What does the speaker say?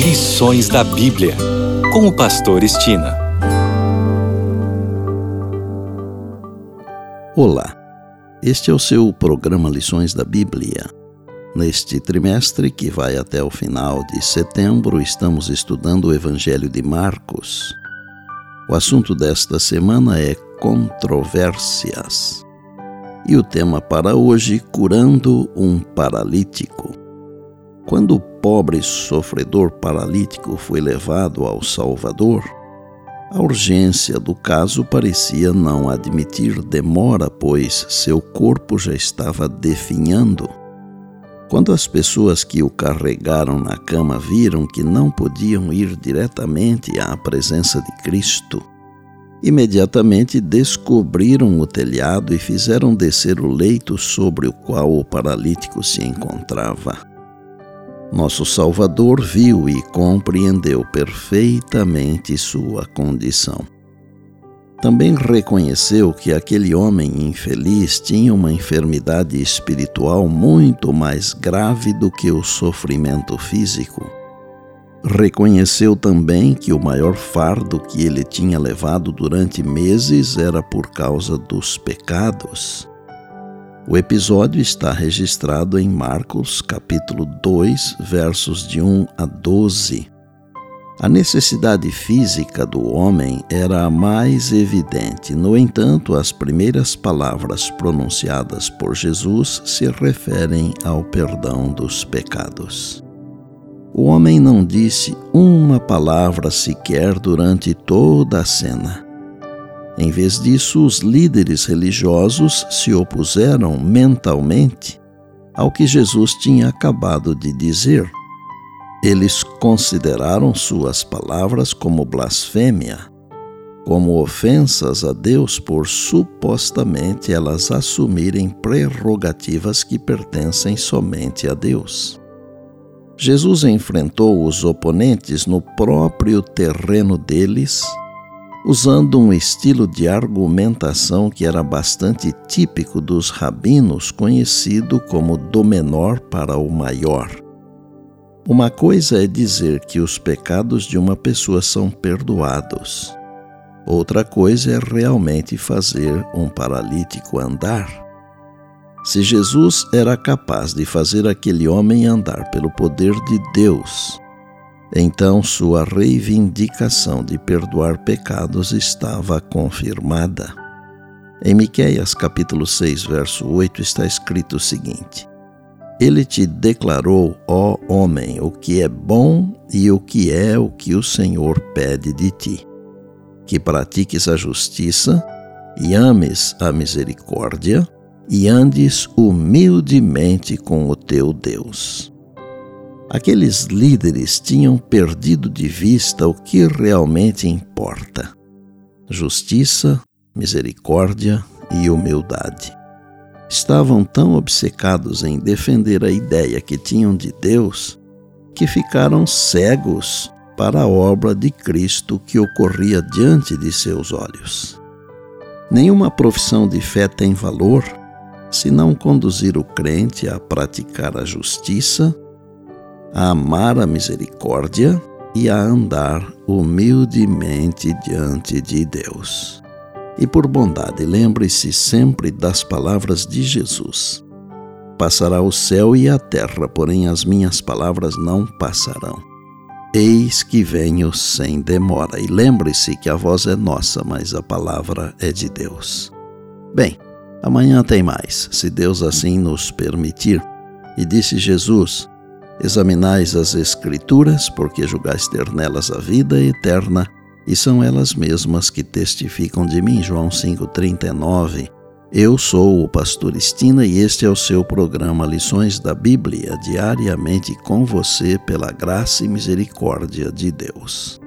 Lições da Bíblia, com o pastor Estina. Olá, este é o seu programa Lições da Bíblia. Neste trimestre, que vai até o final de setembro, estamos estudando o Evangelho de Marcos. O assunto desta semana é controvérsias. E o tema para hoje, curando um paralítico. Quando o pobre sofredor paralítico foi levado ao Salvador, a urgência do caso parecia não admitir demora, pois seu corpo já estava definhando. Quando as pessoas que o carregaram na cama viram que não podiam ir diretamente à presença de Cristo, imediatamente descobriram o telhado e fizeram descer o leito sobre o qual o paralítico se encontrava. Nosso Salvador viu e compreendeu perfeitamente sua condição. Também reconheceu que aquele homem infeliz tinha uma enfermidade espiritual muito mais grave do que o sofrimento físico. Reconheceu também que o maior fardo que ele tinha levado durante meses era por causa dos pecados. O episódio está registrado em Marcos, capítulo 2, versos de 1 a 12. A necessidade física do homem era a mais evidente. No entanto, as primeiras palavras pronunciadas por Jesus se referem ao perdão dos pecados. O homem não disse uma palavra sequer durante toda a cena. Em vez disso, os líderes religiosos se opuseram mentalmente ao que Jesus tinha acabado de dizer. Eles consideraram suas palavras como blasfêmia, como ofensas a Deus por supostamente elas assumirem prerrogativas que pertencem somente a Deus. Jesus enfrentou os oponentes no próprio terreno deles, usando um estilo de argumentação que era bastante típico dos rabinos, conhecido como do menor para o maior. Uma coisa é dizer que os pecados de uma pessoa são perdoados. Outra coisa é realmente fazer um paralítico andar. Se Jesus era capaz de fazer aquele homem andar pelo poder de Deus, então sua reivindicação de perdoar pecados estava confirmada. Em Miqueias capítulo 6, verso 8 está escrito o seguinte: Ele te declarou, ó homem, o que é bom e o que o Senhor pede de ti, que pratiques a justiça e ames a misericórdia e andes humildemente com o teu Deus. Aqueles líderes tinham perdido de vista o que realmente importa: justiça, misericórdia e humildade. Estavam tão obcecados em defender a ideia que tinham de Deus que ficaram cegos para a obra de Cristo que ocorria diante de seus olhos. Nenhuma profissão de fé tem valor se não conduzir o crente a praticar a justiça, a amar a misericórdia e a andar humildemente diante de Deus. E por bondade, lembre-se sempre das palavras de Jesus: Passará o céu e a terra, porém as minhas palavras não passarão. Eis que venho sem demora. E lembre-se que a voz é nossa, mas a palavra é de Deus. Bem, amanhã tem mais, se Deus assim nos permitir. E disse Jesus: Examinais as Escrituras, porque julgais ter nelas a vida eterna, e são elas mesmas que testificam de mim. João 5,39. Eu sou o pastor Estina e este é o seu programa Lições da Bíblia, diariamente com você pela graça e misericórdia de Deus.